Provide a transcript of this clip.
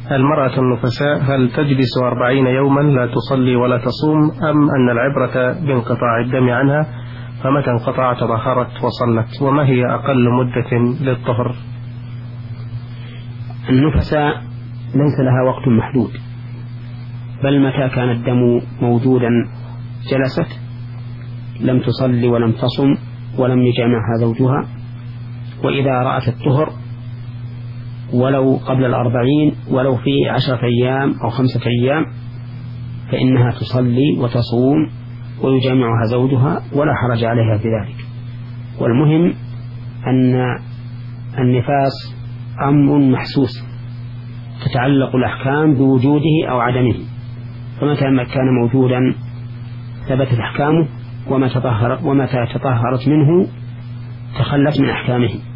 المرأة النفساء هل تجلس 40 يوما لا تصلي ولا تصوم، أم أن العبرة بانقطاع الدم عنها، فمتى انقطع تطهرت وصلت؟ وما هي أقل مدة للطهر؟ النفساء ليس لها وقت محدود، بل متى كان الدم موجودا جلست، لم تصلي ولم تصم ولم يجامعها زوجها. وإذا رأت الطهر ولو قبل 40 ولو في 10 أيام أو 5 أيام فإنها تصلي وتصوم ويجامعها زوجها ولا حرج عليها في ذلك. والمهم أن النفاس أمر محسوس تتعلق الأحكام بوجوده أو عدمه، فمتى ما كان موجودا ثبتت أحكامه، ومتى تطهرت منه تخلت من أحكامه.